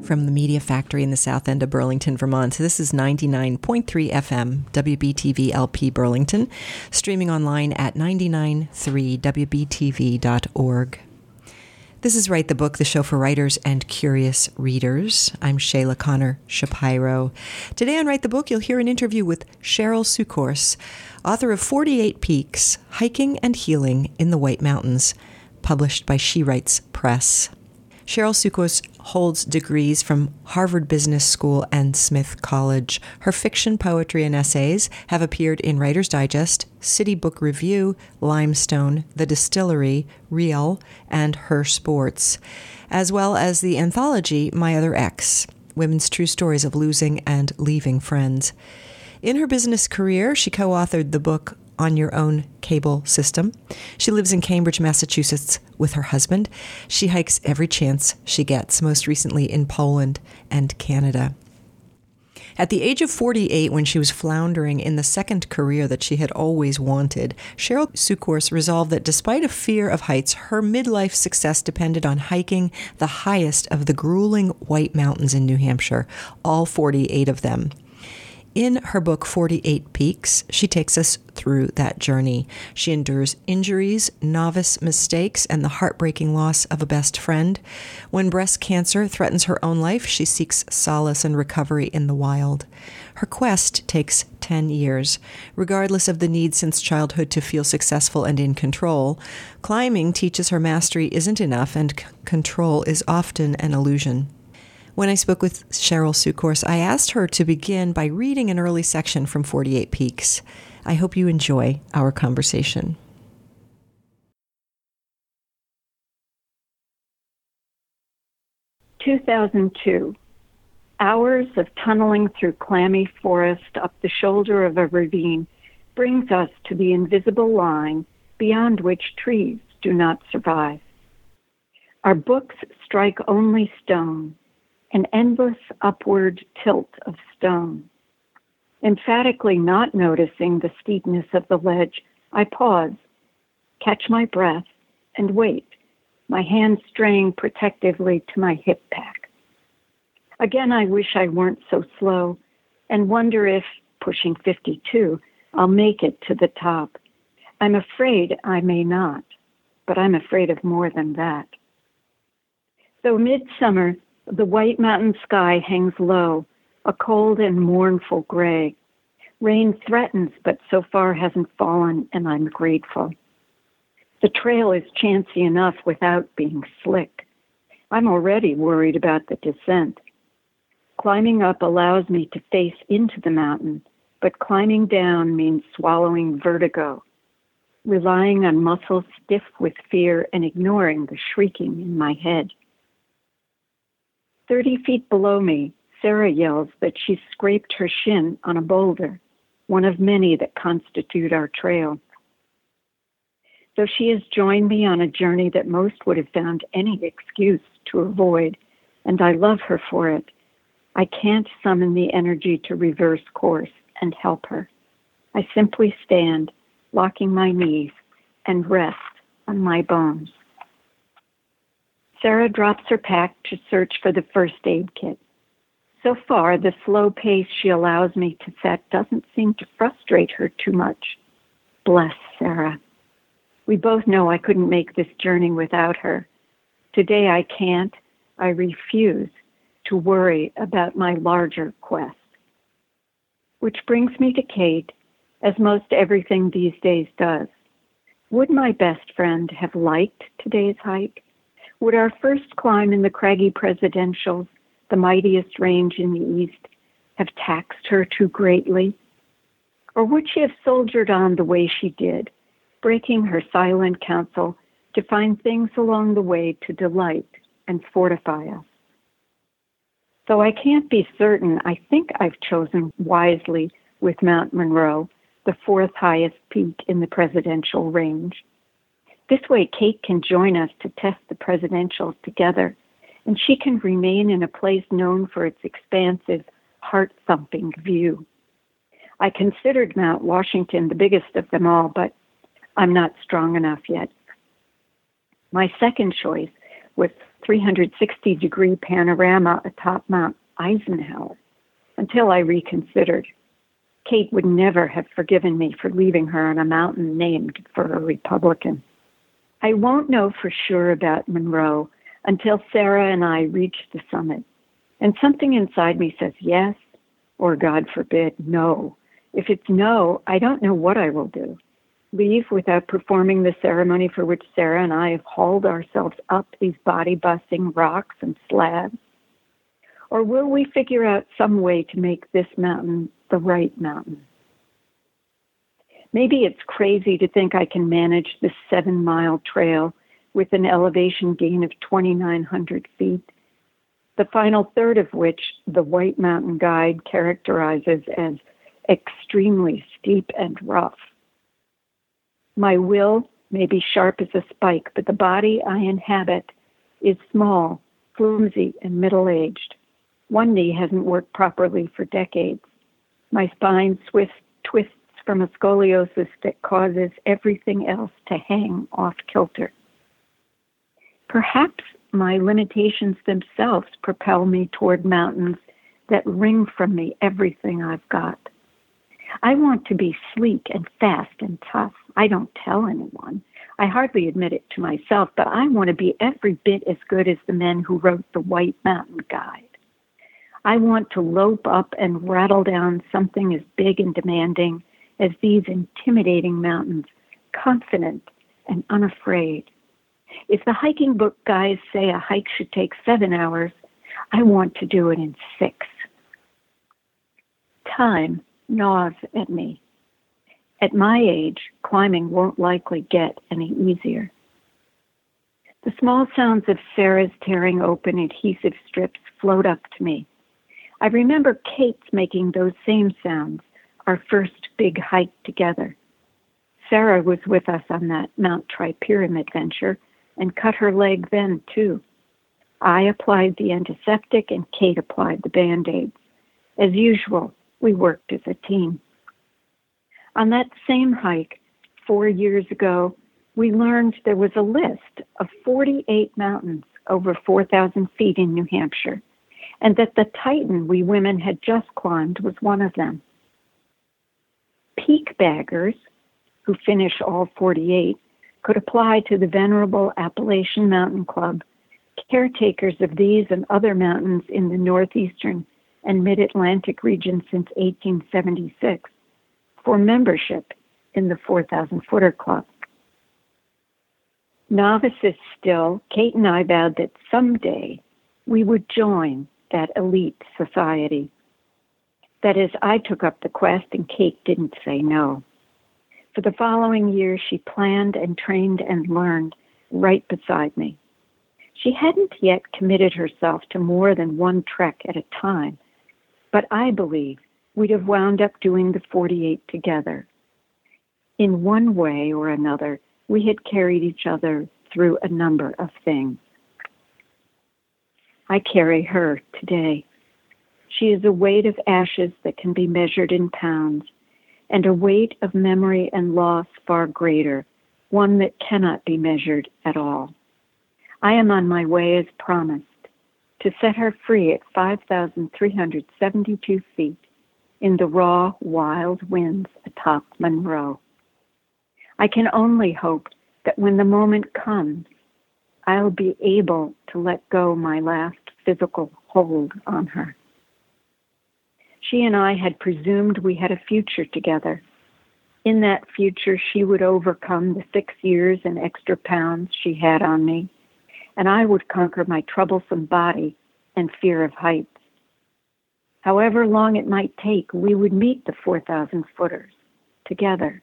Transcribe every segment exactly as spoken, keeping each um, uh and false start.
from the Media Factory in the south end of Burlington, Vermont. This is ninety-nine point three F M, W B T V L P Burlington, streaming online at nine nine three W B T V dot org. This is Write the Book, the show for writers and curious readers. I'm Shayla Connor Shapiro. Today on Write the Book, you'll hear an interview with Cheryl Sukhors, author of forty-eight Peaks, Hiking and Healing in the White Mountains, published by She Writes Press. Cheryl Sukhors holds degrees from Harvard Business School and Smith College. Her fiction, poetry, and essays have appeared in Writer's Digest, City Book Review, Limestone, The Distillery, Real, and Her Sports, as well as the anthology My Other Ex, Women's True Stories of Losing and Leaving Friends. In her business career, she co-authored the book On Your Own Cable System. She lives in Cambridge, Massachusetts with her husband. She hikes every chance she gets, most recently in Poland and Canada. At the age of forty-eight, when she was floundering in the second career that she had always wanted, Cheryl Sukhors resolved that despite a fear of heights, her midlife success depended on hiking the highest of the grueling White Mountains in New Hampshire, all forty-eight of them. In her book, forty-eight Peaks, she takes us through that journey. She endures injuries, novice mistakes, and the heartbreaking loss of a best friend. When breast cancer threatens her own life, she seeks solace and recovery in the wild. Her quest takes ten years. Regardless of the need since childhood to feel successful and in control, climbing teaches her mastery isn't enough, and c- control is often an illusion. When I spoke with Cheryl Sukhors, I asked her to begin by reading an early section from forty-eight Peaks. I hope you enjoy our conversation. two thousand two. Hours of tunneling through clammy forest up the shoulder of a ravine brings us to the invisible line beyond which trees do not survive. Our books strike only stone, an endless upward tilt of stone. Emphatically not noticing the steepness of the ledge, I pause, catch my breath, and wait, my hand straying protectively to my hip pack. Again, I wish I weren't so slow, and wonder if, pushing fifty-two, I'll make it to the top. I'm afraid I may not, but I'm afraid of more than that. Though midsummer, the White Mountain sky hangs low, a cold and mournful gray. Rain threatens, but so far hasn't fallen, and I'm grateful. The trail is chancy enough without being slick. I'm already worried about the descent. Climbing up allows me to face into the mountain, but climbing down means swallowing vertigo, relying on muscles stiff with fear and ignoring the shrieking in my head. Thirty feet below me, Sarah yells that she scraped her shin on a boulder, one of many that constitute our trail. Though she has joined me on a journey that most would have found any excuse to avoid, and I love her for it, I can't summon the energy to reverse course and help her. I simply stand, locking my knees, and rest on my bones. Sarah drops her pack to search for the first aid kit. So far, the slow pace she allows me to set doesn't seem to frustrate her too much. Bless Sarah. We both know I couldn't make this journey without her. Today I can't, I refuse to worry about my larger quest. Which brings me to Kate, as most everything these days does. Would my best friend have liked today's hike? Would our first climb in the craggy presidentials, the mightiest range in the east, have taxed her too greatly? Or would she have soldiered on the way she did, breaking her silent counsel to find things along the way to delight and fortify us? Though I can't be certain, I think I've chosen wisely with Mount Monroe, the fourth highest peak in the presidential range. This way, Kate can join us to test the presidentials together, and she can remain in a place known for its expansive, heart-thumping view. I considered Mount Washington the biggest of them all, but I'm not strong enough yet. My second choice with three hundred sixty degree panorama atop Mount Eisenhower, until I reconsidered. Kate would never have forgiven me for leaving her on a mountain named for a Republican. I won't know for sure about Monroe until Sarah and I reach the summit, and something inside me says yes, or God forbid, no. If it's no, I don't know what I will do. Leave without performing the ceremony for which Sarah and I have hauled ourselves up these body-busting rocks and slabs? Or will we figure out some way to make this mountain the right mountain? Maybe it's crazy to think I can manage this seven-mile trail with an elevation gain of twenty-nine hundred feet, the final third of which the White Mountain Guide characterizes as extremely steep and rough. My will may be sharp as a spike, but the body I inhabit is small, flimsy, and middle-aged. One knee hasn't worked properly for decades. My spine swift twists from a scoliosis that causes everything else to hang off kilter. Perhaps my limitations themselves propel me toward mountains that wring from me everything I've got. I want to be sleek and fast and tough. I don't tell anyone. I hardly admit it to myself, but I want to be every bit as good as the men who wrote the White Mountain Guide. I want to lope up and rattle down something as big and demanding as these intimidating mountains, confident and unafraid. If the hiking book guys say a hike should take seven hours, I want to do it in six. Time gnaws at me. At my age, climbing won't likely get any easier. The small sounds of Sarah's tearing open adhesive strips float up to me. I remember Kate's making those same sounds, our first big hike together. Sarah was with us on that Mount Tripyramid venture and cut her leg then, too. I applied the antiseptic and Kate applied the Band-Aids. As usual, we worked as a team. On that same hike, four years ago, we learned there was a list of forty-eight mountains over four thousand feet in New Hampshire, and that the Titan we women had just climbed was one of them. Peak baggers, who finish all forty-eight, could apply to the venerable Appalachian Mountain Club, caretakers of these and other mountains in the northeastern and mid-Atlantic region since eighteen seventy-six, for membership in the four thousand footer club. Novices still, Kate and I vowed that someday we would join that elite society. That is, I took up the quest and Kate didn't say no. For the following year, she planned and trained and learned right beside me. She hadn't yet committed herself to more than one trek at a time, but I believe we'd have wound up doing the forty-eight together. In one way or another, we had carried each other through a number of things. I carry her today. She is a weight of ashes that can be measured in pounds, and a weight of memory and loss far greater, one that cannot be measured at all. I am on my way as promised, to set her free at five thousand three hundred seventy-two feet in the raw, wild winds atop Monroe. I can only hope that when the moment comes, I'll be able to let go my last physical hold on her. She and I had presumed we had a future together. In that future, she would overcome the six years and extra pounds she had on me, and I would conquer my troublesome body and fear of heights. However long it might take, we would meet the four thousand footers together.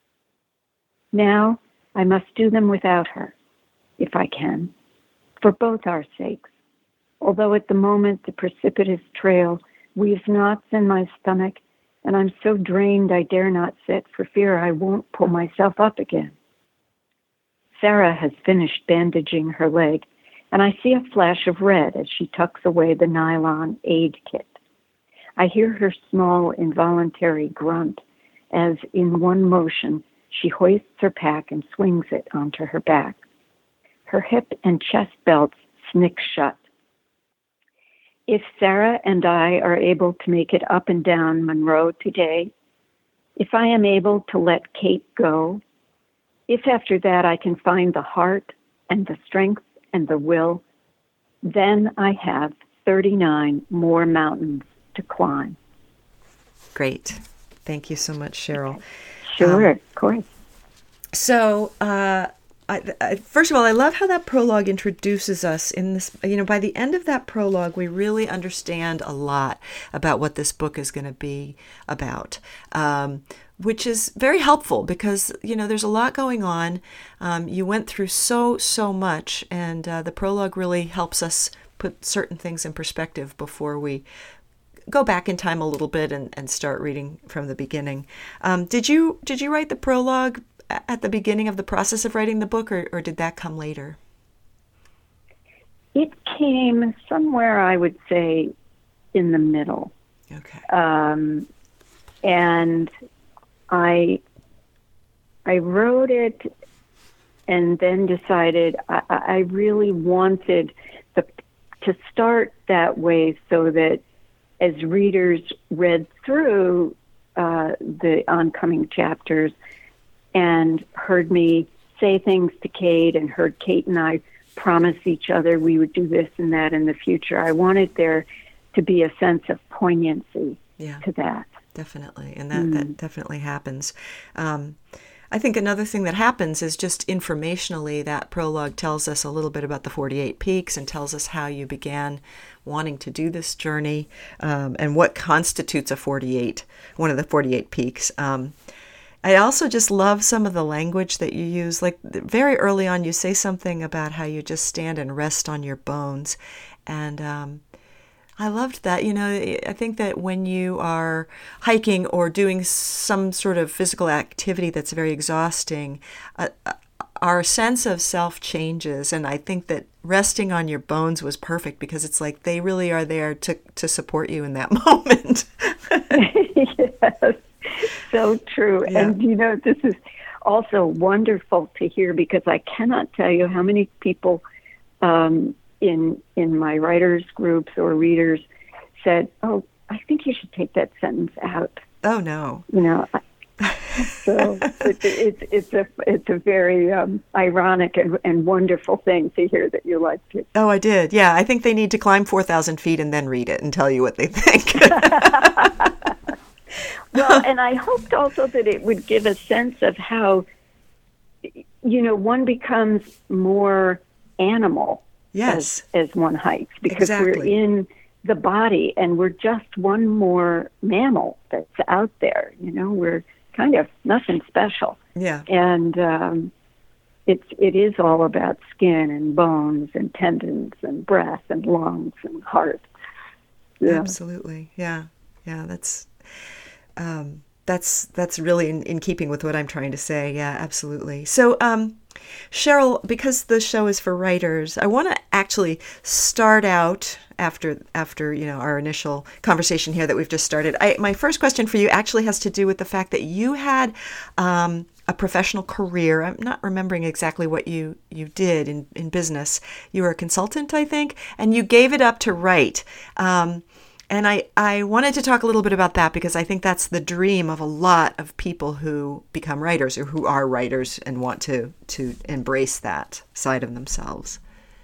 Now, I must do them without her, if I can, for both our sakes. Although at the moment the precipitous trail weaves knots in my stomach, and I'm so drained I dare not sit for fear I won't pull myself up again. Sarah has finished bandaging her leg, and I see a flash of red as she tucks away the nylon aid kit. I hear her small, involuntary grunt as, in one motion, she hoists her pack and swings it onto her back. Her hip and chest belts snick shut. If Sarah and I are able to make it up and down Monroe today, if I am able to let Kate go, if after that I can find the heart and the strength and the will, then I have thirty-nine more mountains to climb. Great. Thank you so much, Cheryl. Sure, um, of course. So, uh, I, I, first of all, I love how that prologue introduces us in this. You know, by the end of that prologue, we really understand a lot about what this book is going to be about, um, which is very helpful because, you know, there's a lot going on. Um, you went through so, so much, and uh, the prologue really helps us put certain things in perspective before we go back in time a little bit and, and start reading from the beginning. Um, did you did you write the prologue at the beginning of the process of writing the book, or, or did that come later? It came somewhere, I would say, in the middle. Okay. Um, and I I wrote it and then decided I, I really wanted the, to start that way so that as readers read through uh, the oncoming chapters and heard me say things to Kate and heard Kate and I promise each other we would do this and that in the future, I wanted there to be a sense of poignancy yeah, to that. Definitely. And that, mm. that definitely happens. Um, I think another thing that happens is just informationally, that prologue tells us a little bit about the forty-eight Peaks and tells us how you began wanting to do this journey um, and what constitutes a forty-eight, one of the forty-eight peaks. Um, I also just love some of the language that you use. Like very early on, you say something about how you just stand and rest on your bones. And um, I loved that. You know, I think that when you are hiking or doing some sort of physical activity that's very exhausting, uh, our sense of self changes. And I think that resting on your bones was perfect because it's like they really are there to, to support you in that moment. Yes. So true. Yeah. And, you know, this is also wonderful to hear because I cannot tell you how many people um, in in my writers groups or readers said, oh, I think you should take that sentence out. Oh, no. You know, so it, it's it's a it's a very um, ironic and, and wonderful thing to hear that you liked it. Oh, I did. Yeah, I think they need to climb four thousand feet and then read it and tell you what they think. Well, and I hoped also that it would give a sense of how, you know, one becomes more animal yes. as, as one hikes because exactly. we're in the body and we're just one more mammal that's out there. You know, we're kind of nothing special. Yeah. And um, it's, it is all about skin and bones and tendons and breath and lungs and heart. Yeah. Absolutely. Yeah. Yeah. That's... Um, that's that's really in, in keeping with what I'm trying to say. Yeah, absolutely. So, um, Cheryl, because the show is for writers, I want to actually start out after after you know our initial conversation here that we've just started. I, my first question for you actually has to do with the fact that you had um, a professional career. I'm not remembering exactly what you you did in in business. You were a consultant, I think, and you gave it up to write. Um, And I, I wanted to talk a little bit about that because I think that's the dream of a lot of people who become writers or who are writers and want to, to embrace that side of themselves.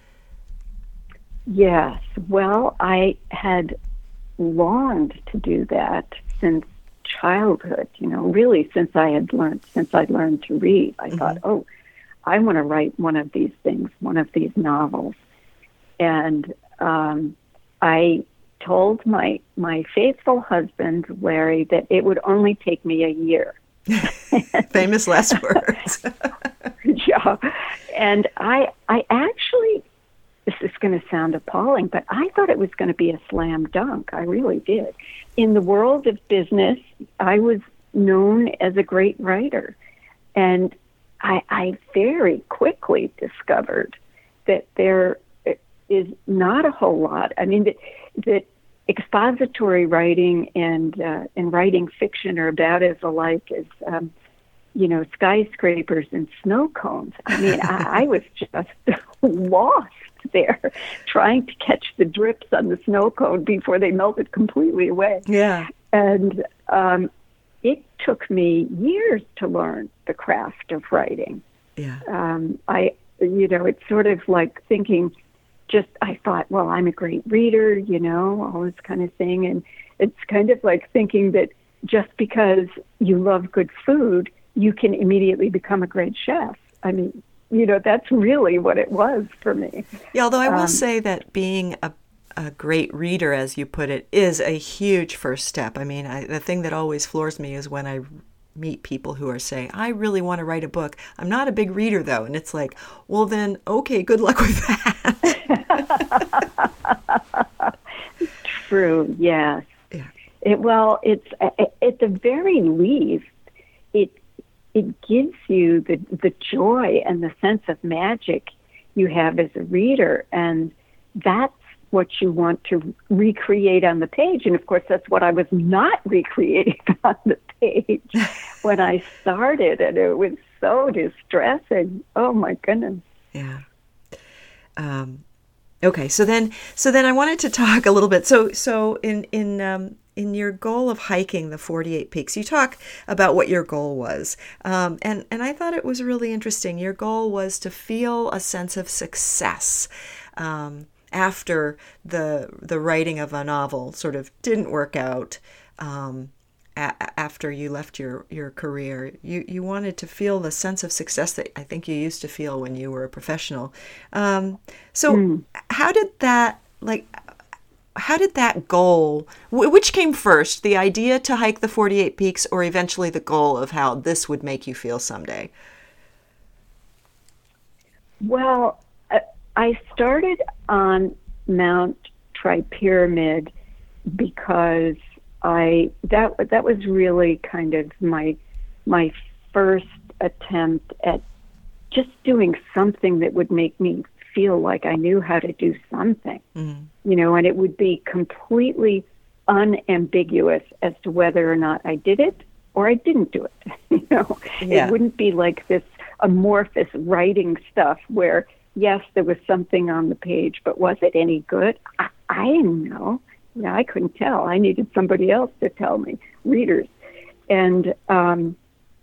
Yes. Well, I had longed to do that since childhood, you know, really since I had learned, since I'd learned to read. I mm-hmm. thought, oh, I want to write one of these things, one of these novels. And um, I... told my my faithful husband, Larry, that it would only take me a year. Famous last words. Yeah. And I I actually, this is going to sound appalling, but I thought it was going to be a slam dunk. I really did. In the world of business, I was known as a great writer. And I, I very quickly discovered that there is not a whole lot. I mean, that, that expository writing and uh, and writing fiction are about as alike as, um, you know, skyscrapers and snow cones. I mean, I, I was just lost. there trying to catch the drips on the snow cone before they melted completely away. Yeah. And um, it took me years to learn the craft of writing. Yeah. Um, I, you know, it's sort of like thinking, just, I thought, well, I'm a great reader, you know, all this kind of thing. And it's kind of like thinking that just because you love good food, you can immediately become a great chef. I mean, you know, that's really what it was for me. Yeah, although I will Um, say that being a, a great reader, as you put it, is a huge first step. I mean, I, the thing that always floors me is when I meet people who are saying, I really want to write a book. I'm not a big reader, though. And it's like, well, then, okay, good luck with that. True, yes. Yeah. It, well, it's at the very least, it it gives you the the joy and the sense of magic you have as a reader, and that's what you want to recreate on the page. And of course, that's what I was not recreating on the page when I started, and it was so distressing. Oh my goodness. Yeah. Um, okay, so then, so then I wanted to talk a little bit. So, so in in um, in your goal of hiking the forty-eight peaks, you talk about what your goal was, um, and and I thought it was really interesting. Your goal was to feel a sense of success um, after the the writing of a novel sort of didn't work out. Um, a- after you left your, your career, you, you wanted to feel the sense of success that I think you used to feel when you were a professional. Um, so mm. how did that, like, how did that goal, which came first, the idea to hike the forty-eight peaks or eventually the goal of how this would make you feel someday? Well, I started on Mount Tripyramid because I that that was really kind of my my first attempt at just doing something that would make me feel like I knew how to do something, mm-hmm. you know, and it would be completely unambiguous as to whether or not I did it or I didn't do it. You know, yeah. It wouldn't be like this amorphous writing stuff where, yes, there was something on the page, but was it any good? I, I didn't know. Yeah, I couldn't tell. I needed somebody else to tell me, readers. And um,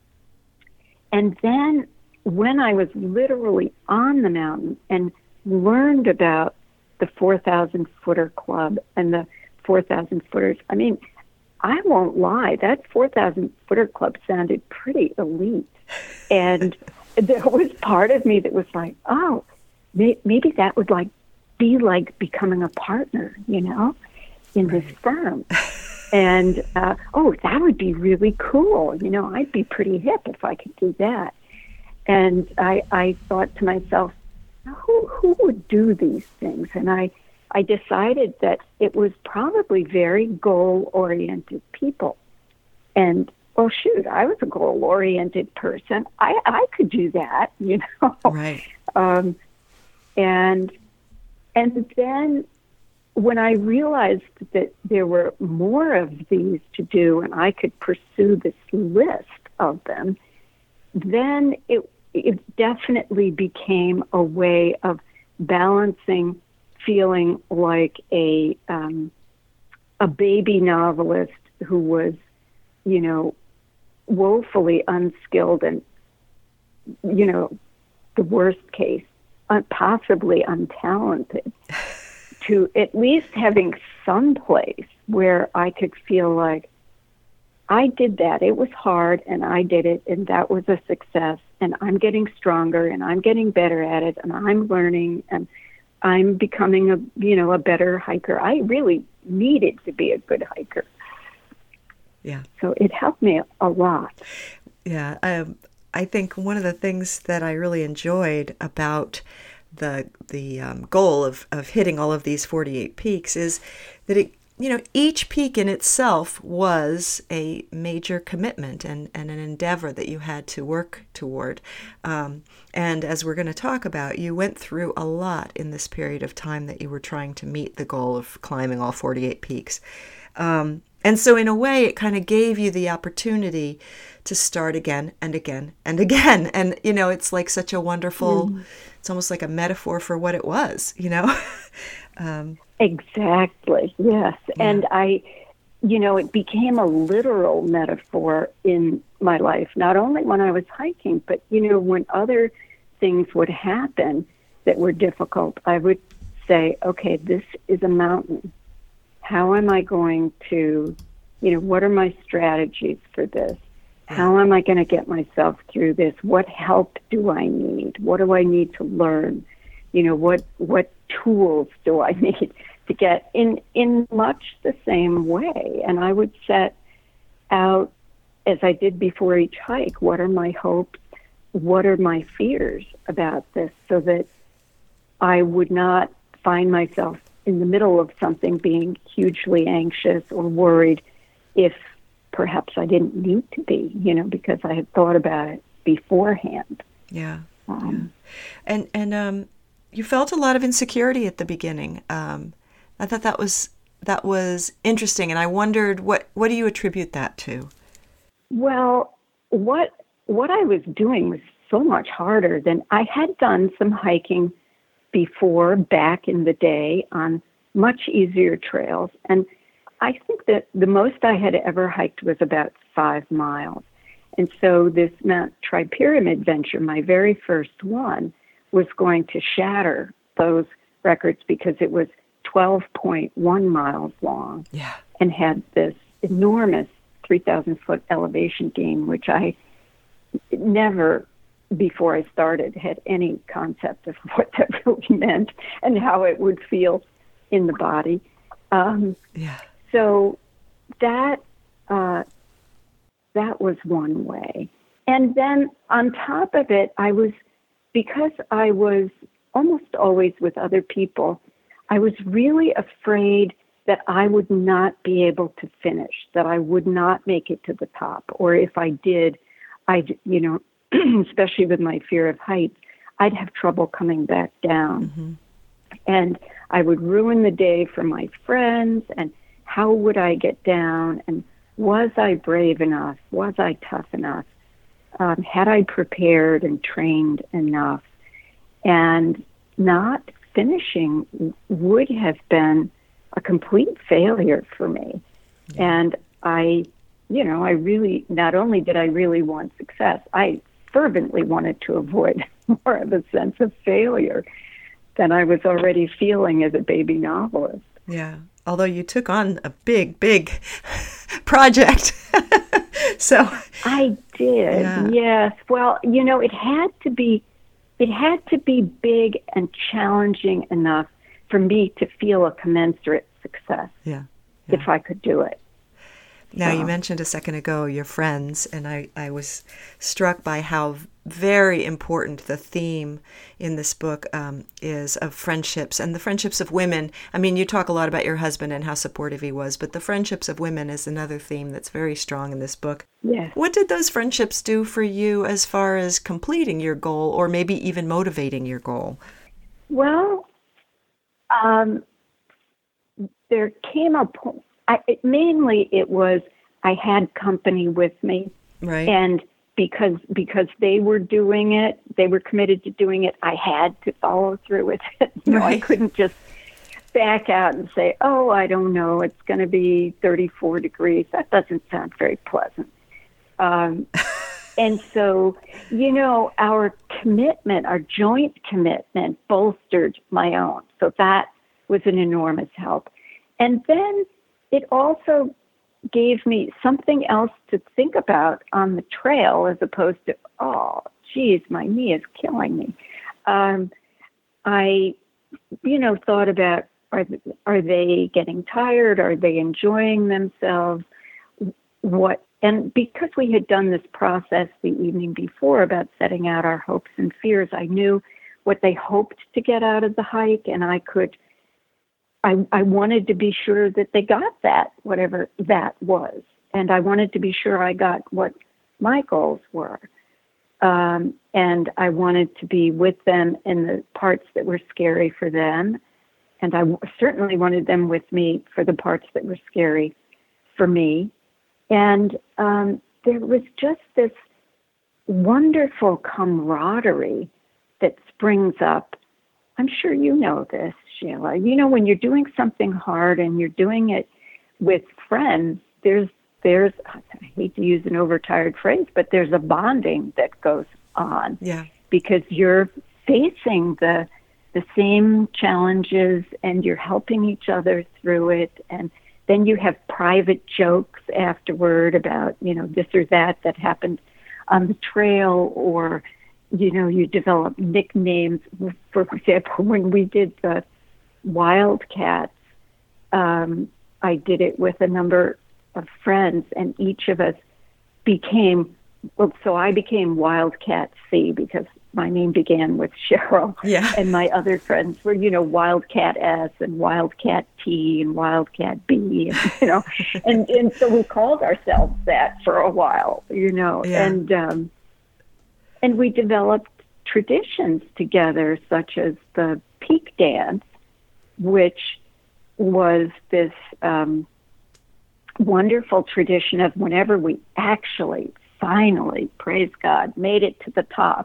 and then when I was literally on the mountain and learned about the four thousand footer club and the four thousand footers, I mean, I won't lie, that four thousand footer club sounded pretty elite. And there was part of me that was like, oh, may- maybe that would like be like becoming a partner, you know? in this firm. And, uh, oh, that would be really cool. You know, I'd be pretty hip if I could do that. And I, I thought to myself, who, who would do these things? And I, I decided that it was probably very goal-oriented people. And, well, shoot, I was a goal-oriented person. I, I could do that, you know. Right. Um, and, and then when I realized that there were more of these to do and I could pursue this list of them, then it, it definitely became a way of balancing feeling like a um, a baby novelist who was, you know, woefully unskilled and, you know, the worst case, un- possibly untalented, to at least having some place where I could feel like I did that. It was hard and I did it and that was a success and I'm getting stronger and I'm getting better at it and I'm learning and I'm becoming a, you know, a better hiker. I really needed to be a good hiker. Yeah. So it helped me a lot. Yeah. Um, I think one of the things that I really enjoyed about the the um, goal of, of hitting all of these forty-eight peaks is that it, you know, each peak in itself was a major commitment and, and an endeavor that you had to work toward. Um, and as we're going to talk about, you went through a lot in this period of time that you were trying to meet the goal of climbing all forty-eight peaks. Um, and so in a way, it kind of gave you the opportunity to start again and again and again. And, you know, it's like such a wonderful mm. it's almost like a metaphor for what it was, you know? um, exactly, yes. Yeah. And I, you know, it became a literal metaphor in my life, not only when I was hiking, but, you know, when other things would happen that were difficult, I would say, okay, this is a mountain. How am I going to, you know, what are my strategies for this? How am I going to get myself through this? What help do I need? What do I need to learn? You know, what what tools do I need to get in in much the same way? And I would set out, as I did before each hike, what are my hopes? What are my fears about this, so that I would not find myself in the middle of something being hugely anxious or worried if perhaps I didn't need to be, you know, because I had thought about it beforehand. Yeah. Um, yeah. And and um, you felt a lot of insecurity at the beginning. Um, I thought that was that was interesting, and I wondered what what do you attribute that to? Well, what what I was doing was so much harder than I had done some hiking before, back in the day, on much easier trails, and I think that the most I had ever hiked was about five miles. And so this Mount Tri-Pyramid venture, my very first one, was going to shatter those records because it was twelve point one miles long yeah. and had this enormous three thousand foot elevation gain, which I never, before I started, had any concept of what that really meant and how it would feel in the body. Um, yeah. So that uh, that was one way. And then on top of it, I was, because I was almost always with other people, I was really afraid that I would not be able to finish, that I would not make it to the top. Or if I did, I'd, you know, especially with my fear of heights, I'd have trouble coming back down. Mm-hmm. And I would ruin the day for my friends, and how would I get down? And was I brave enough? Was I tough enough? Um, had I prepared and trained enough? And not finishing would have been a complete failure for me. And I, you know, I really, not only did I really want success, I fervently wanted to avoid more of a sense of failure than I was already feeling as a baby novelist. Yeah. Although you took on a big, big project. so I did, yeah. yes. Well, you know, it had to be, it had to be big and challenging enough for me to feel a commensurate success. Yeah. yeah. If I could do it. Now, so. You mentioned a second ago your friends, and I, I was struck by how very important the theme in this book um, is of friendships, and the friendships of women. I mean, you talk a lot about your husband and how supportive he was, but the friendships of women is another theme that's very strong in this book. Yes. What did those friendships do for you as far as completing your goal, or maybe even motivating your goal? Well, um, there came a point. I, it, mainly it was I had company with me, right? And because because they were doing it, they were committed to doing it, I had to follow through with it. You know, right. I couldn't just back out and say, "Oh, I don't know, it's going to be thirty-four degrees." That doesn't sound very pleasant. Um, and so, you know, our commitment, our joint commitment, bolstered my own. So that was an enormous help. And then it also gave me something else to think about on the trail, as opposed to, oh, geez, my knee is killing me. Um, I, you know, thought about, are, are they getting tired? Are they enjoying themselves? What? And because we had done this process the evening before about setting out our hopes and fears, I knew what they hoped to get out of the hike, and I could I, I wanted to be sure that they got that, whatever that was. And I wanted to be sure I got what my goals were. Um, and I wanted to be with them in the parts that were scary for them. And I w- certainly wanted them with me for the parts that were scary for me. And um, there was just this wonderful camaraderie that springs up. I'm sure you know this, Sheila. You know, when you're doing something hard and you're doing it with friends, there's, there's, I hate to use an overtired phrase, but there's a bonding that goes on. Yeah. Because you're facing the the same challenges and you're helping each other through it. And then you have private jokes afterward about, you know, this or that that happened on the trail, or, you know, you develop nicknames. For example, when we did the Wildcats, um, I did it with a number of friends, and each of us became, well, so I became Wildcat C because my name began with Cheryl. Yeah. And my other friends were, you know, Wildcat S and Wildcat T and Wildcat B, and, you know, and, and so we called ourselves that for a while, you know, Yeah. and, um, and we developed traditions together, such as the Peak Dance, which was this um, wonderful tradition of whenever we actually, finally, praise God, made it to the top,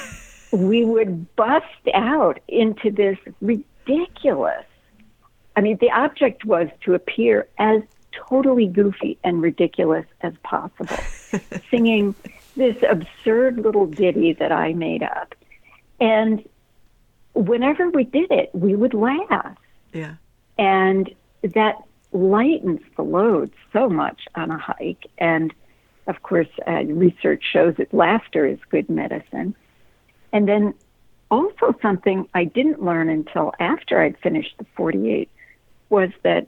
we would bust out into this ridiculous, I mean, the object was to appear as totally goofy and ridiculous as possible, singing this absurd little ditty that I made up. And whenever we did it, we would laugh. Yeah. And that lightens the load so much on a hike. And of course, uh, research shows that laughter is good medicine. And then also something I didn't learn until after I'd finished the forty-eight was that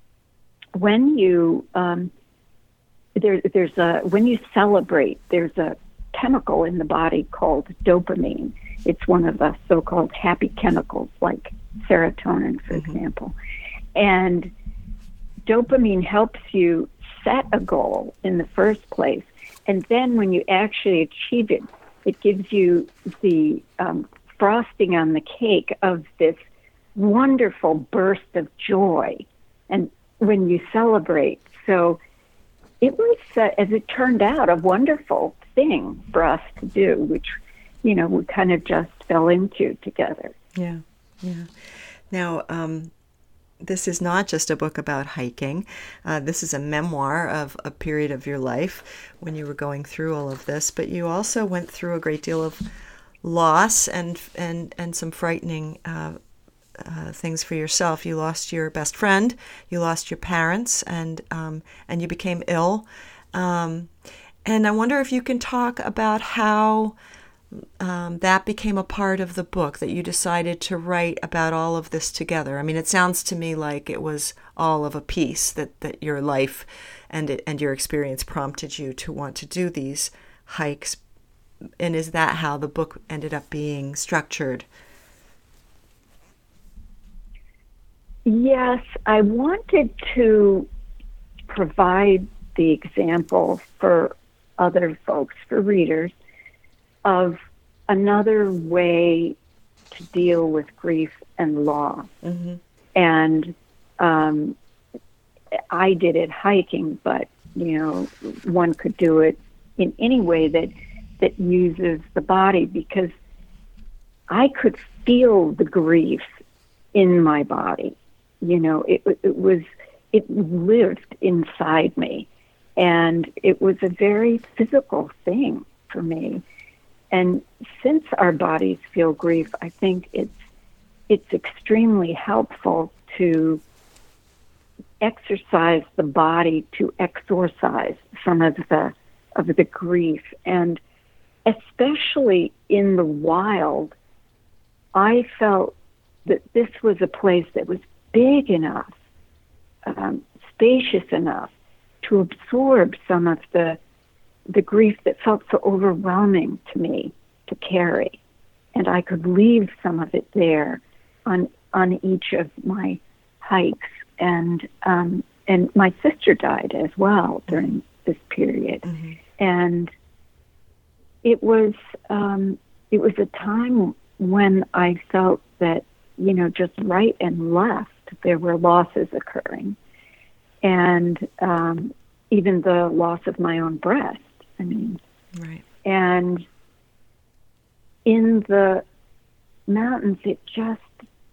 when you um, there, there's a when you celebrate, there's a chemical in the body called dopamine. It's one of the so-called happy chemicals, like serotonin, for mm-hmm. example. And dopamine helps you set a goal in the first place, and then when you actually achieve it, it gives you the um, frosting on the cake of this wonderful burst of joy, and when you celebrate. So it was, uh, as it turned out, a wonderful thing for us to do, which, you know, we kind of just fell into together. Yeah, yeah. Now, um, this is not just a book about hiking. Uh, this is a memoir of a period of your life when you were going through all of this, but you also went through a great deal of loss and and, and some frightening uh, uh, things for yourself. You lost your best friend, you lost your parents, and um, and you became ill. Um, and I wonder if you can talk about how Um, that became a part of the book, that you decided to write about all of this together. I mean, it sounds to me like it was all of a piece, that, that your life and it, and your experience prompted you to want to do these hikes. And is that how the book ended up being structured? Yes, I wanted to provide the example for other folks, for readers, of another way to deal with grief and loss. Mm-hmm. And um, I did it hiking, but, you know, one could do it in any way that, that uses the body, because I could feel the grief in my body. You know, it, it was, it lived inside me, and it was a very physical thing for me. And since our bodies feel grief, I think it's it's extremely helpful to exercise the body to exorcise some of the of the grief. And especially in the wild, I felt that this was a place that was big enough, um, spacious enough to absorb some of the the grief that felt so overwhelming to me to carry. And I could leave some of it there on on each of my hikes. And um, and my sister died as well during this period. Mm-hmm. And it was um, it was a time when I felt that, you know, just right and left, there were losses occurring. And um, even the loss of my own breast. I mean, right. And in the mountains, it just,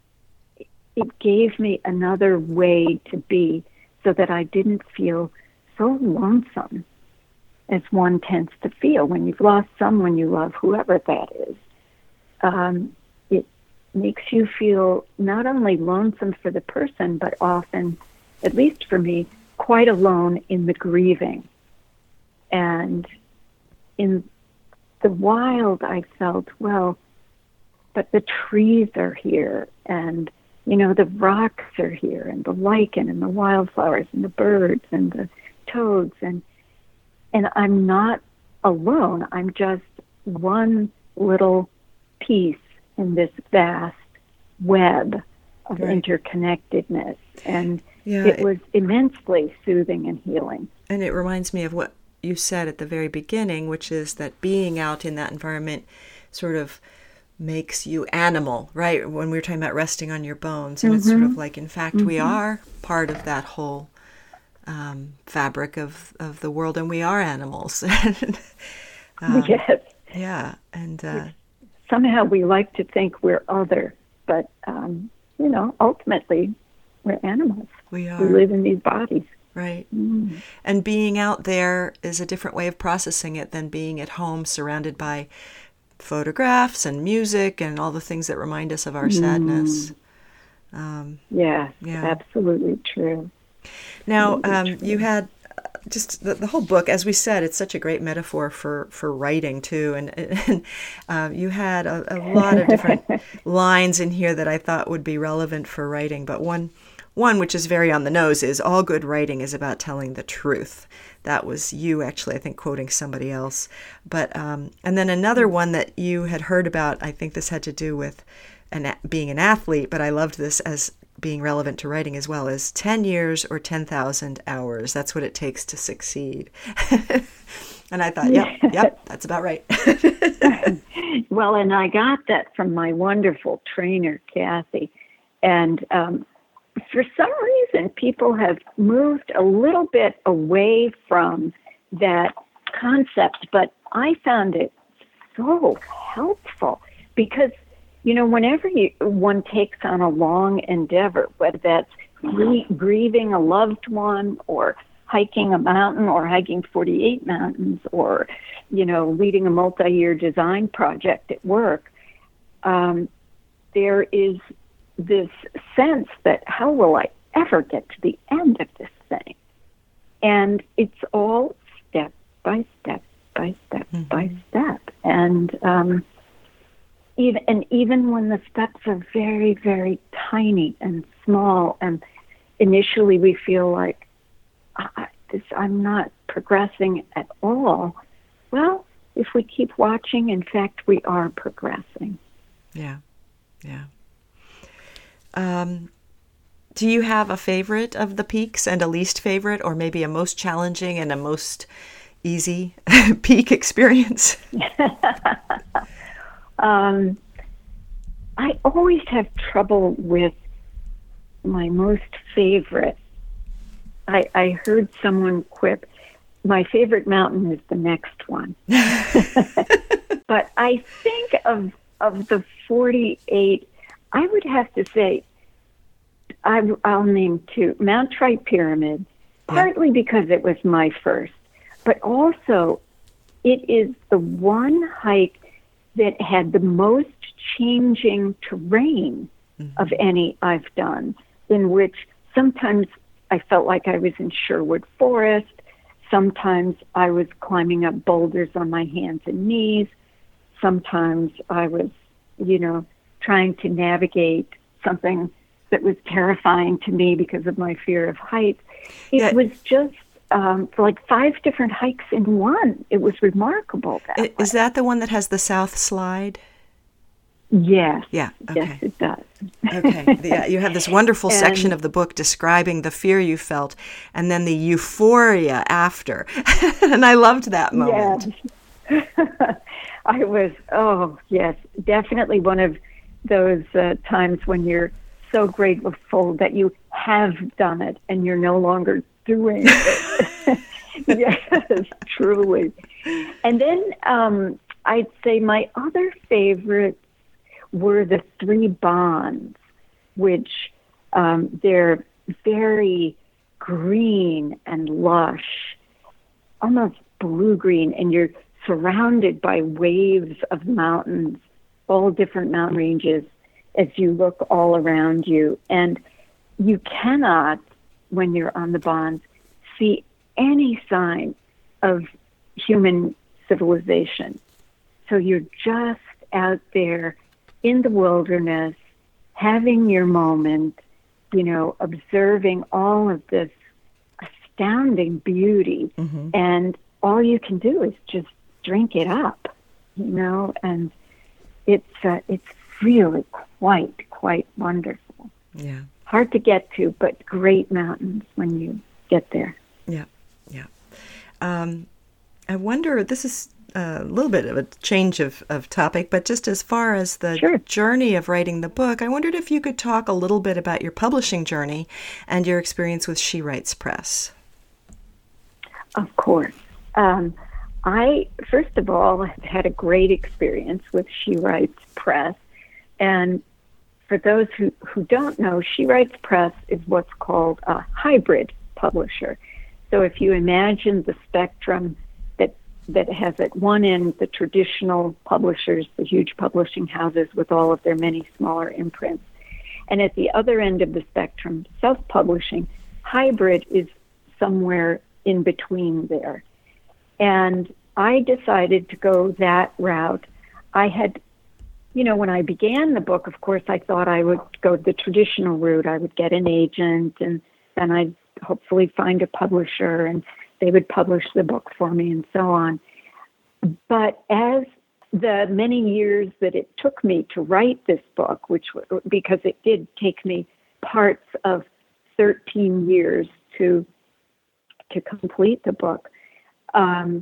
it gave me another way to be so that I didn't feel so lonesome as one tends to feel when you've lost someone you love, whoever that is. Um, it makes you feel not only lonesome for the person, but often, at least for me, quite alone in the grieving. And in the wild, I felt, well, but the trees are here, and, you know, the rocks are here, and the lichen, and the wildflowers, and the birds, and the toads, and and I'm not alone. I'm just one little piece in this vast web of right. interconnectedness, and yeah, it was immensely soothing and healing. And it reminds me of what you said at the very beginning, which is that being out in that environment sort of makes you animal, right? When we were talking about resting on your bones, and mm-hmm. it's sort of like, in fact, mm-hmm. we are part of that whole um, fabric of, of the world, and we are animals. um, yes. Yeah. And uh, somehow we like to think we're other, but, um, you know, ultimately we're animals. We are. We live in these bodies. Right. Mm. And being out there is a different way of processing it than being at home surrounded by photographs and music and all the things that remind us of our sadness. Mm. Um, yeah, yeah, absolutely true. Now, um, you had just the, the whole book, as we said, it's such a great metaphor for, for writing, too. And, and um, you had a, a lot of different lines in here that I thought would be relevant for writing. But one One, which is very on the nose, is all good writing is about telling the truth. That was you, actually, I think, quoting somebody else. But um, and then another one that you had heard about, I think this had to do with an, being an athlete, but I loved this as being relevant to writing as well, is ten years or ten thousand hours. That's what it takes to succeed. And I thought, yep, yep, that's about right. Well, and I got that from my wonderful trainer, Kathy. And um for some reason, people have moved a little bit away from that concept, but I found it so helpful because, you know, whenever you, one takes on a long endeavor, whether that's gr- grieving a loved one or hiking a mountain or hiking forty-eight mountains or, you know, leading a multi-year design project at work, um, there is this sense that how will I ever get to the end of this thing? And it's all step by step by step mm-hmm. by step. And um, even and even when the steps are very, very tiny and small, and initially we feel like I, this, I'm not progressing at all. Well, if we keep watching, in fact, we are progressing. Yeah, yeah. Um, do you have a favorite of the peaks and a least favorite, or maybe a most challenging and a most easy peak experience? um, I always have trouble with my most favorite. I, I heard someone quip, my favorite mountain is the next one. But I think of of the forty-eight, I would have to say, I, I'll name two. Mount Tri-Pyramid, partly because it was my first, but also it is the one hike that had the most changing terrain mm-hmm. of any I've done, in which sometimes I felt like I was in Sherwood Forest, sometimes I was climbing up boulders on my hands and knees, sometimes I was, you know, trying to navigate something that was terrifying to me because of my fear of heights. It yeah. was just um, like five different hikes in one. It was remarkable. That Is way. that the one that has the South Slide? Yes. Yeah. Okay. Yes, it does. Okay. Yeah, you have this wonderful and, section of the book describing the fear you felt and then the euphoria after. And I loved that moment. Yes. I was, oh, yes, definitely one of those uh, times when you're so grateful that you have done it and you're no longer doing it. Yes, truly. And then um, I'd say my other favorites were the three bonds, which um, they're very green and lush, almost blue-green, and you're surrounded by waves of mountains, all different mountain ranges, as you look all around you. And you cannot, when you're on the bonds, see any sign of human civilization. So you're just out there in the wilderness, having your moment, you know, observing all of this astounding beauty. Mm-hmm. And all you can do is just drink it up, you know, and it's uh, it's really quite, quite wonderful. Yeah. Hard to get to, but great mountains when you get there. Yeah, yeah. Um, I wonder, this is a little bit of a change of, of topic, but just as far as the Sure. journey of writing the book, I wondered if you could talk a little bit about your publishing journey and your experience with She Writes Press. Of course. Um, I, first of all, have had a great experience with She Writes Press. And for those who, who don't know, She Writes Press is what's called a hybrid publisher. So if you imagine the spectrum that that has at one end the traditional publishers, the huge publishing houses with all of their many smaller imprints, and at the other end of the spectrum, self-publishing, hybrid is somewhere in between there. And I decided to go that route. I had, you know, when I began the book, of course, I thought I would go the traditional route. I would get an agent, and then I'd hopefully find a publisher, and they would publish the book for me and so on. But as the many years that it took me to write this book, which because it did take me parts of thirteen years to to complete the book, um,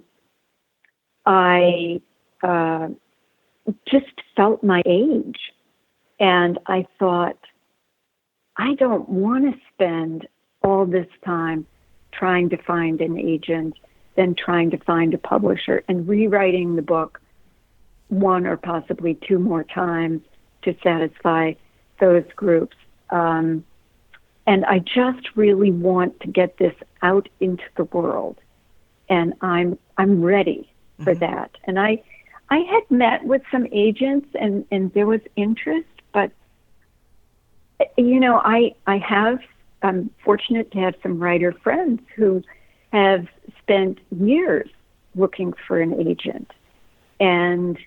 I uh, just felt my age. And I thought, I don't want to spend all this time trying to find an agent, then trying to find a publisher, and rewriting the book one or possibly two more times to satisfy those groups. Um, and I just really want to get this out into the world. And I'm I'm ready for mm-hmm. that. And I I had met with some agents, and, and there was interest, but, you know, I I have, I'm fortunate to have some writer friends who have spent years looking for an agent. And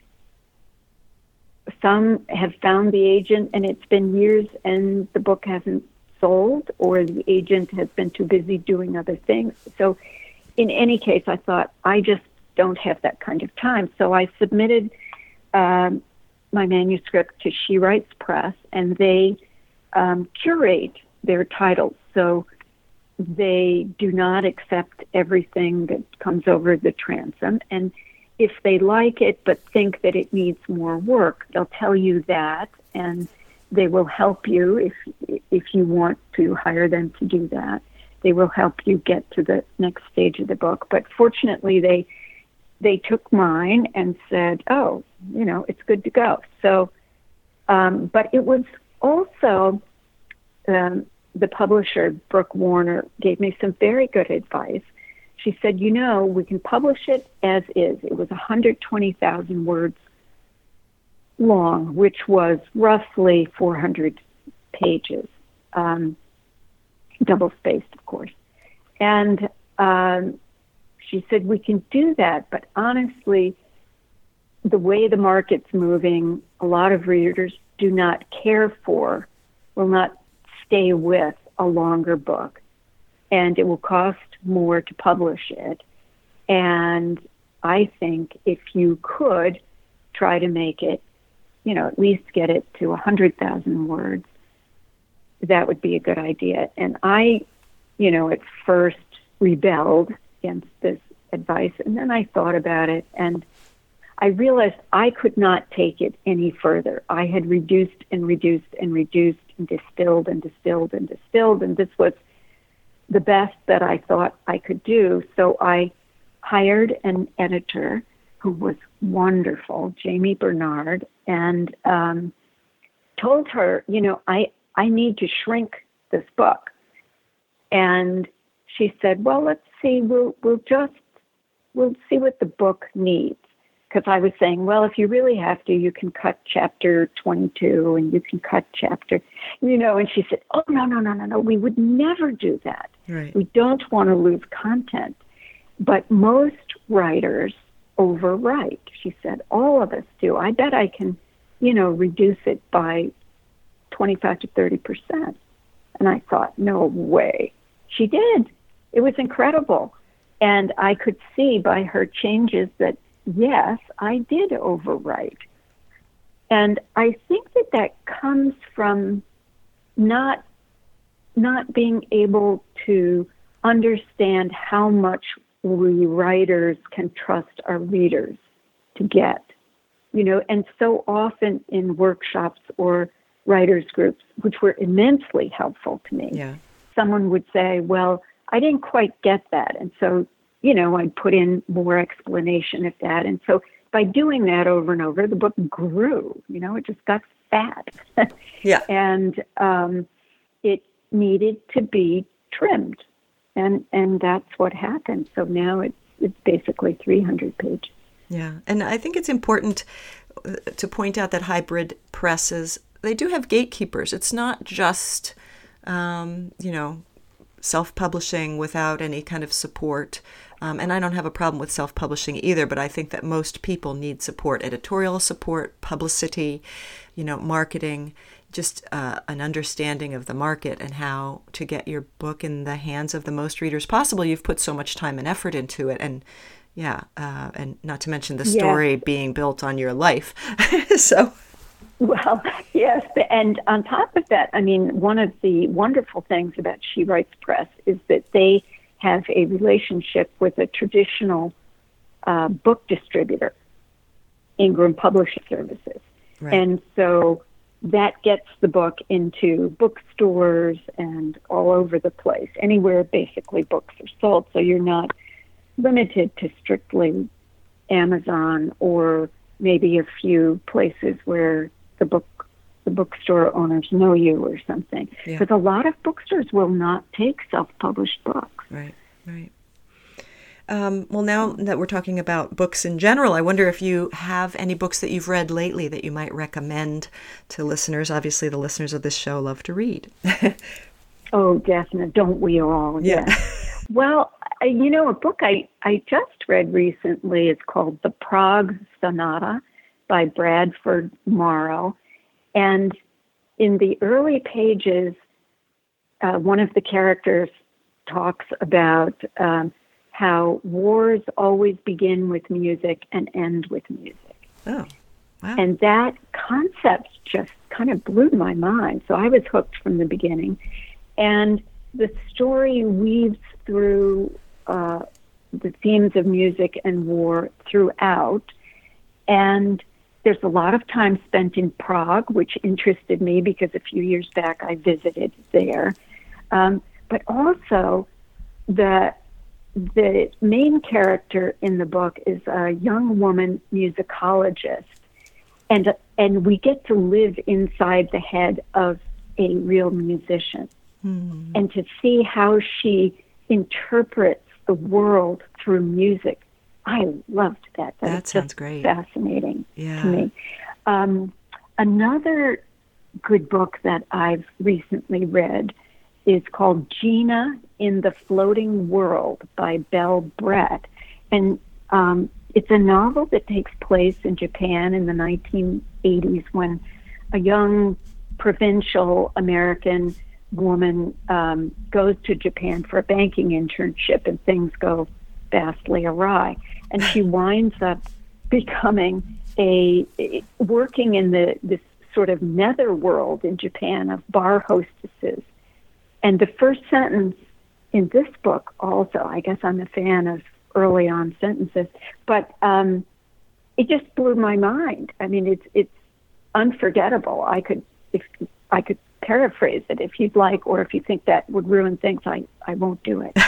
some have found the agent, and it's been years, and the book hasn't sold, or the agent has been too busy doing other things. So in any case, I thought, I just don't have that kind of time. So I submitted um, my manuscript to She Writes Press, and they um, curate their titles. So they do not accept everything that comes over the transom. And if they like it but think that it needs more work, they'll tell you that, and they will help you if if you want to hire them to do that. They will help you get to the next stage of the book. But fortunately, they they took mine and said, oh, you know, it's good to go. So, um, but it was also, um, the publisher, Brooke Warner, gave me some very good advice. She said, you know, we can publish it as is. It was one hundred twenty thousand words long, which was roughly four hundred pages, um, double-spaced, of course. And um, she said, we can do that, but honestly, the way the market's moving, a lot of readers do not care for, will not stay with a longer book, and it will cost more to publish it. And I think if you could try to make it, you know, at least get it to one hundred thousand words, that would be a good idea. And I, you know, at first rebelled against this advice, and then I thought about it, and I realized I could not take it any further. I had reduced and reduced and reduced and distilled and distilled and distilled, and this was the best that I thought I could do. So I hired an editor who was wonderful, Jamie Bernard, and um, told her, you know, I, I need to shrink this book. And she said, well, let's see, we'll, we'll just, we'll see what the book needs. Because I was saying, well, if you really have to, you can cut chapter twenty-two and you can cut chapter, you know, and she said, oh, no, no, no, no, no, we would never do that. Right. We don't want to lose content. But most writers overwrite. She said, all of us do. I bet I can, you know, reduce it by twenty-five to thirty percent. And I thought, no way. She did. It was incredible. And I could see by her changes that, yes, I did overwrite. And I think that that comes from not not being able to understand how much we writers can trust our readers to get. You know, and so often in workshops or writers groups, which were immensely helpful to me, yeah. someone would say, well, I didn't quite get that. And so, you know, I'd put in more explanation of that. And so by doing that over and over, the book grew, you know, it just got fat. Yeah. And um, it needed to be trimmed. And and that's what happened. So now it's, it's basically three hundred pages. Yeah. And I think it's important to point out that hybrid presses, they do have gatekeepers. It's not just, um, you know, self-publishing without any kind of support. Um, and I don't have a problem with self-publishing either, but I think that most people need support, editorial support, publicity, you know, marketing, just uh, an understanding of the market and how to get your book in the hands of the most readers possible. You've put so much time and effort into it. And yeah, uh, and not to mention the story yes. being built on your life. So... Well, yes, and on top of that, I mean, one of the wonderful things about She Writes Press is that they have a relationship with a traditional uh, book distributor, Ingram Publishing Services. Right. And so that gets the book into bookstores and all over the place, anywhere basically books are sold. So you're not limited to strictly Amazon or maybe a few places where the book, the bookstore owners know you or something. Yeah. Because a lot of bookstores will not take self-published books. Right, right. Um, well, now that we're talking about books in general, I wonder if you have any books that you've read lately that you might recommend to listeners. Obviously, the listeners of this show love to read. Oh, definitely. Don't we all? Yeah. Yes. Well, I, you know, a book I, I just read recently is called The Prague Sonata by Bradford Morrow. And in the early pages, uh, one of the characters talks about um, how wars always begin with music and end with music. Oh, wow. And that concept just kind of blew my mind. So I was hooked from the beginning. And the story weaves through uh, the themes of music and war throughout. And there's a lot of time spent in Prague, which interested me because a few years back I visited there. Um, but also, the the main character in the book is a young woman musicologist, and and we get to live inside the head of a real musician, mm. and to see how she interprets the world through music. I loved that. That, that sounds great. Fascinating yeah. to me. Um, another good book that I've recently read is called Gina in the Floating World by Belle Brett. And um, it's a novel that takes place in Japan in the nineteen eighties when a young provincial American woman um, goes to Japan for a banking internship and things go vastly awry. And she winds up becoming a, a working in the this sort of netherworld in Japan of bar hostesses. And the first sentence in this book also, I guess I'm a fan of early on sentences, but um, it just blew my mind. I mean, it's it's unforgettable. I could if I could paraphrase it if you'd like, or if you think that would ruin things, I, I won't do it.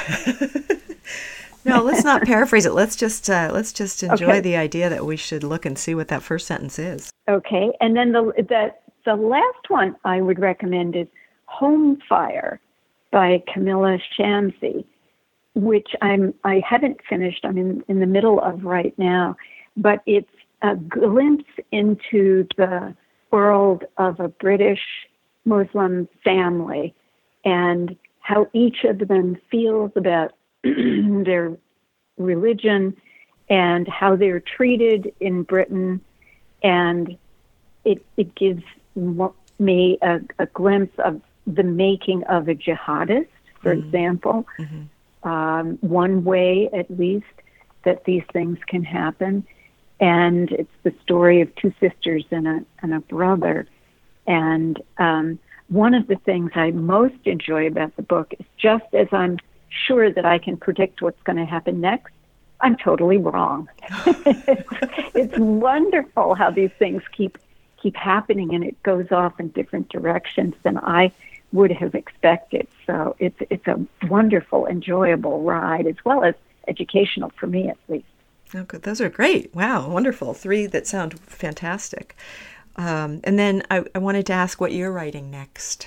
No, let's not paraphrase it. Let's just uh, let's just enjoy okay. the idea that we should look and see what that first sentence is. Okay, and then the the the last one I would recommend is Home Fire by Camilla Shamsi, which I'm I haven't finished. I'm in, in the middle of right now, but it's a glimpse into the world of a British Muslim family and how each of them feels about their religion and how they're treated in Britain. And it it gives me a, a glimpse of the making of a jihadist, for mm-hmm. example. Mm-hmm. Um, one way, at least, that these things can happen. And it's the story of two sisters and a, and a brother. And um, one of the things I most enjoy about the book is just as I'm sure that I can predict what's going to happen next, I'm totally wrong. It's wonderful how these things keep keep happening, and it goes off in different directions than I would have expected. So it's it's a wonderful, enjoyable ride, as well as educational for me, at least. Oh, good. Those are great. Wow, wonderful. Three that sound fantastic. Um, and then I, I wanted to ask what you're writing next.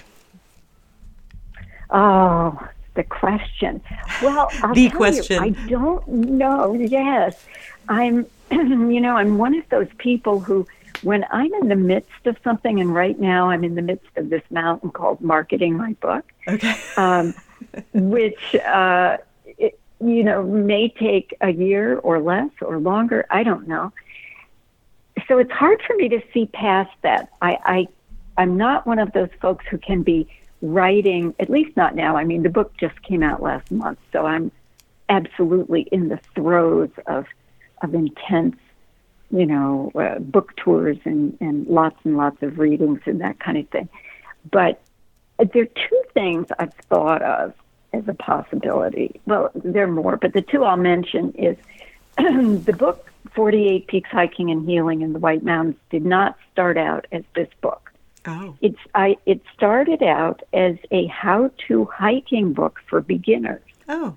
Oh, the question. Well, I'll the tell question. You, I don't know. Yes, I'm. You know, I'm one of those people who, when I'm in the midst of something, and right now I'm in the midst of this mountain called marketing my book. Okay. um, which. Uh, it, you know, may take a year or less or longer. I don't know. So it's hard for me to see past that. I, I, I'm not one of those folks who can be writing, at least not now. I mean, the book just came out last month, so I'm absolutely in the throes of, of intense, you know, uh, book tours and, and lots and lots of readings and that kind of thing. But there are two things I've thought of as a possibility. Well, there are more, but the two I'll mention is the book forty-eight Peaks Hiking and Healing in the White Mountains did not start out as this book. Oh. It's I it started out as a how-to hiking book for beginners. Oh.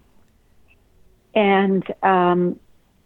And um,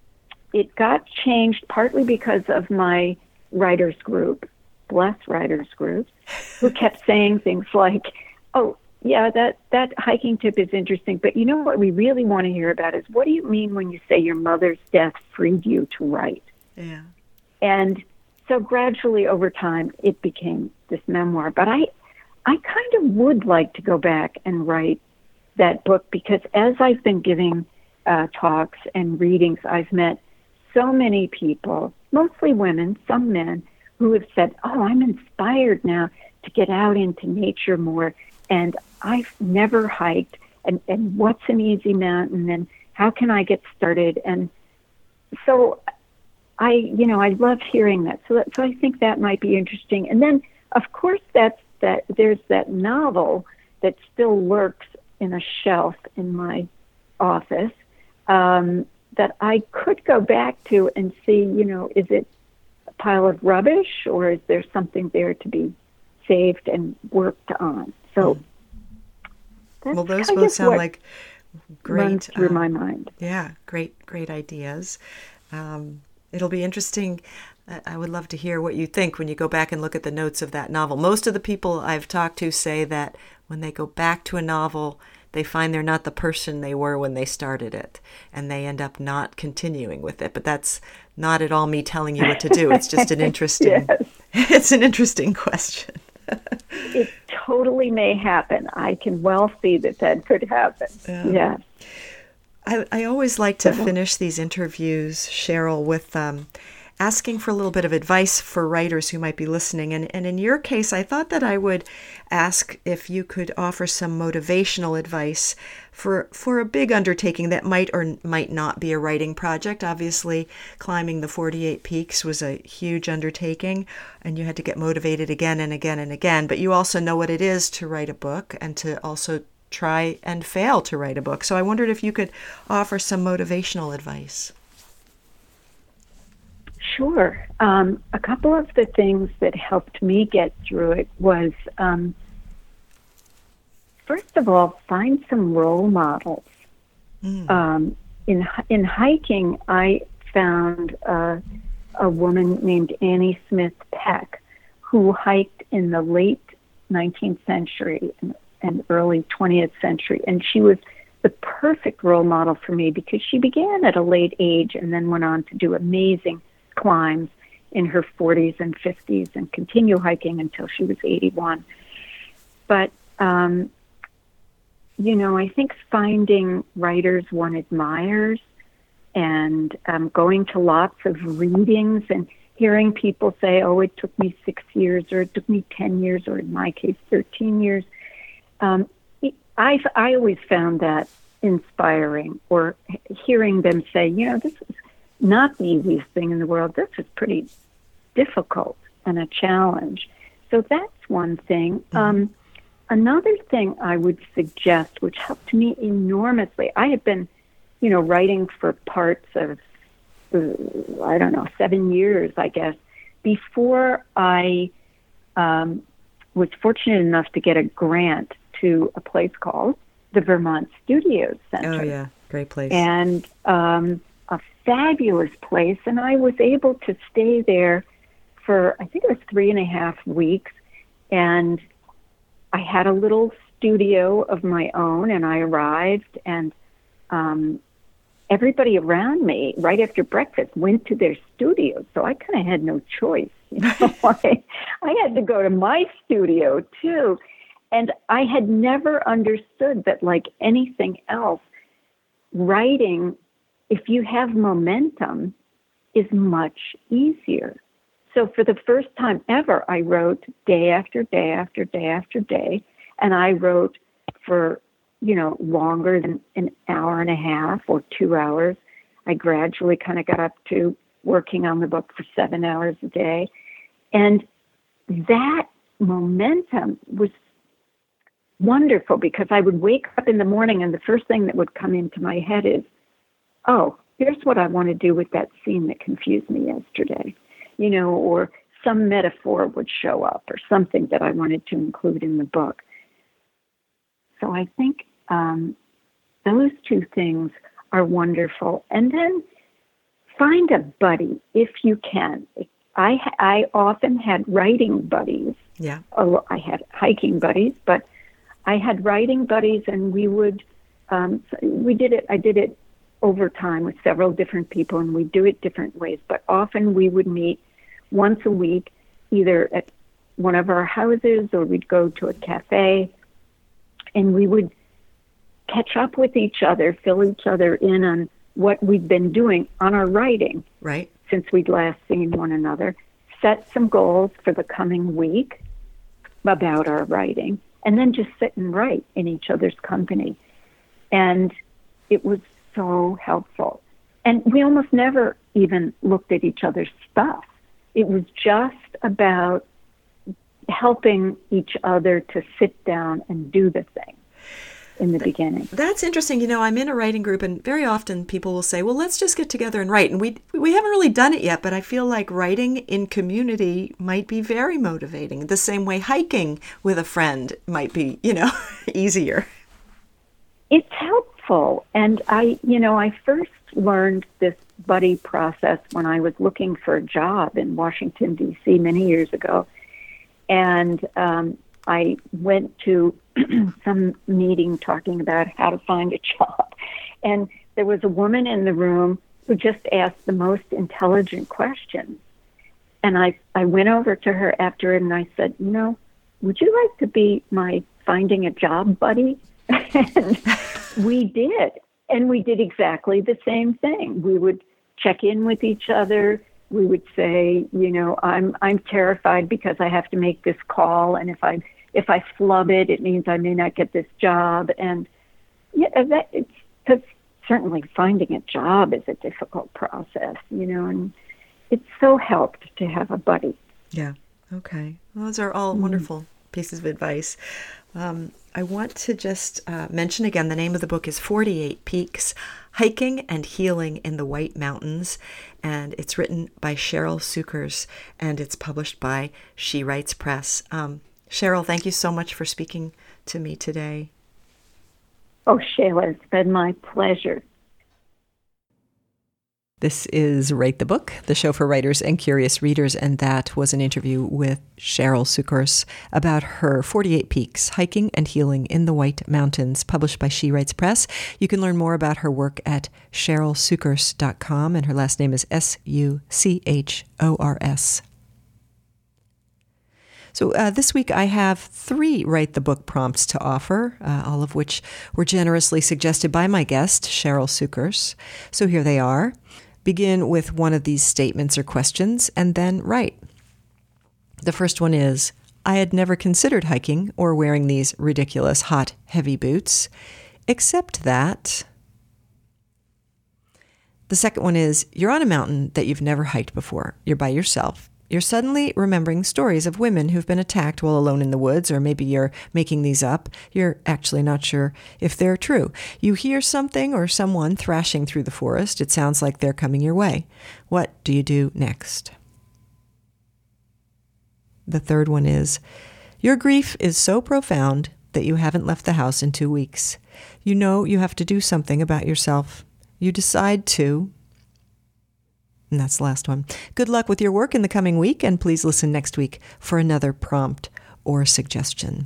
it got changed partly because of my writers group, Bless Writers Group, who kept saying things like, oh, yeah, that, that hiking tip is interesting, but you know what we really want to hear about is, what do you mean when you say your mother's death freed you to write? Yeah. And so gradually over time, it became this memoir. But I, I kind of would like to go back and write that book, because as I've been giving uh, talks and readings, I've met so many people, mostly women, some men, who have said, oh, I'm inspired now to get out into nature more. And I've never hiked, and, and what's an easy mountain, and how can I get started? And so I, you know, I love hearing that. So, that, so I think that might be interesting. And then, of course, that's that. There's that novel that still lurks in a shelf in my office um, that I could go back to and see. You know, is it a pile of rubbish, or is there something there to be saved and worked on? So that's well, those kind both of sound what like great runs through um, my mind. Yeah, great, great ideas. Um, it'll be interesting. I would love to hear what you think when you go back and look at the notes of that novel. Most of the people I've talked to say that when they go back to a novel, they find they're not the person they were when they started it, and they end up not continuing with it. But that's not at all me telling you what to do. It's just an interesting. Yes. It's an interesting question. It totally may happen. I can well see that that could happen. Yeah. yeah. I, I always like to finish these interviews, Cheryl, with um, asking for a little bit of advice for writers who might be listening. And, and in your case, I thought that I would ask if you could offer some motivational advice for for a big undertaking that might or might not be a writing project. Obviously, climbing the forty-eight peaks was a huge undertaking, and you had to get motivated again and again and again. But you also know what it is to write a book and to also try and fail to write a book. So I wondered if you could offer some motivational advice. Sure. Um, a couple of the things that helped me get through it was, um, first of all, find some role models. Mm. Um, in in hiking, I found uh, a woman named Annie Smith Peck, who hiked in the late nineteenth century and, and early twentieth century. And she was the perfect role model for me because she began at a late age and then went on to do amazing climbs in her forties and fifties and continue hiking until she was eighty-one. But, um, you know, I think finding writers one admires and um, going to lots of readings and hearing people say, oh, it took me six years or it took me ten years or in my case, thirteen years. Um, I've, I always found that inspiring, or hearing them say, you know, this is not the easiest thing in the world. This is pretty difficult and a challenge. So that's one thing. Mm-hmm. Um, another thing I would suggest, which helped me enormously, I had been, you know, writing for parts of, uh, I don't know, seven years, I guess, before I um, was fortunate enough to get a grant to a place called the Vermont Studios Center. Oh, yeah. Great place. And um, a fabulous place. And I was able to stay there for, I think it was three and a half weeks. And I had a little studio of my own, and I arrived, and um, everybody around me, right after breakfast, went to their studios. So I kind of had no choice. You know, I, I had to go to my studio, too. And I had never understood that, like anything else, writing, if you have momentum, is much easier. So for the first time ever, I wrote day after day after day after day. And I wrote for, you know, longer than an hour and a half or two hours. I gradually kind of got up to working on the book for seven hours a day. And that momentum was wonderful, because I would wake up in the morning and the first thing that would come into my head is, oh, here's what I want to do with that scene that confused me yesterday, you know, or some metaphor would show up or something that I wanted to include in the book. So I think um, those two things are wonderful. And then find a buddy if you can. I, I often had writing buddies. Yeah. Oh, I had hiking buddies, but I had writing buddies, and we would, um, we did it, I did it over time with several different people, and we do it different ways, but often we would meet once a week, either at one of our houses, or we'd go to a cafe, and we would catch up with each other, fill each other in on what we'd been doing on our writing. Right. Since we'd last seen one another, set some goals for the coming week about our writing, and then just sit and write in each other's company. And it was so helpful. And we almost never even looked at each other's stuff. It was just about helping each other to sit down and do the thing in the beginning. That's interesting. You know, I'm in a writing group, and very often people will say, well, let's just get together and write. And we we haven't really done it yet, but I feel like writing in community might be very motivating. The same way hiking with a friend might be, you know, easier. It's helpful. And I, you know, I first learned this buddy process when I was looking for a job in Washington, D C many years ago. And um, I went to some meeting talking about how to find a job. And there was a woman in the room who just asked the most intelligent questions. And I, I went over to her after it and I said, you know, would you like to be my finding a job buddy? And we did. And we did exactly the same thing. We would check in with each other. We would say, you know, I'm I'm terrified because I have to make this call, and if I if I flub it, it means I may not get this job. And yeah, that it's because certainly finding a job is a difficult process, you know, and it's so helped to have a buddy. Yeah. Okay. Well, those are all mm. wonderful pieces of advice. Um, I want to just uh, mention again, the name of the book is forty-eight Peaks, Hiking and Healing in the White Mountains, and it's written by Cheryl Sukers, and it's published by She Writes Press. Um, Cheryl, thank you so much for speaking to me today. Oh, Shayla, it's been my pleasure. This is Write the Book, the show for writers and curious readers, and that was an interview with Cheryl Sukurs about her forty-eight Peaks, Hiking and Healing in the White Mountains, published by She Writes Press. You can learn more about her work at cheryl sukurs dot com, and her last name is S U C H O R S. So uh, this week I have three Write the Book prompts to offer, uh, all of which were generously suggested by my guest, Cheryl Sukurs. So here they are. Begin with one of these statements or questions, and then write. The first one is, I had never considered hiking or wearing these ridiculous, hot, heavy boots, except that... The second one is, you're on a mountain that you've never hiked before. You're by yourself. You're suddenly remembering stories of women who've been attacked while alone in the woods, or maybe you're making these up. You're actually not sure if they're true. You hear something or someone thrashing through the forest. It sounds like they're coming your way. What do you do next? The third one is, your grief is so profound that you haven't left the house in two weeks. You know you have to do something about yourself. You decide to... And that's the last one. Good luck with your work in the coming week, and please listen next week for another prompt or suggestion.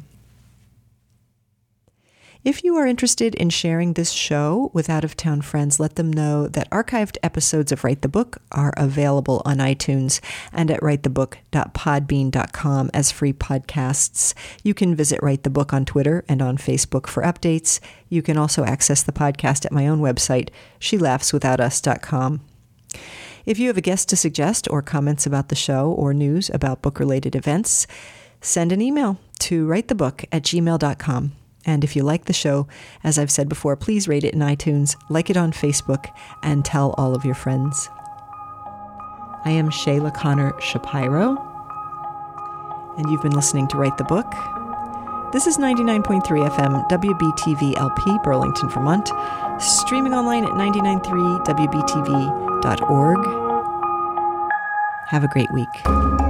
If you are interested in sharing this show with out-of-town friends, let them know that archived episodes of Write the Book are available on iTunes and at write the book dot podbean dot com as free podcasts. You can visit Write the Book on Twitter and on Facebook for updates. You can also access the podcast at my own website, she laughs without us dot com. If you have a guest to suggest or comments about the show or news about book-related events, send an email to write the book at gmail dot com. And if you like the show, as I've said before, please rate it in iTunes, like it on Facebook, and tell all of your friends. I am Shayla Connor Shapiro, and you've been listening to Write the Book. This is ninety-nine point three F M, W B T V L P, Burlington, Vermont, streaming online at ninety-nine point three W B T V dot org. Have a great week.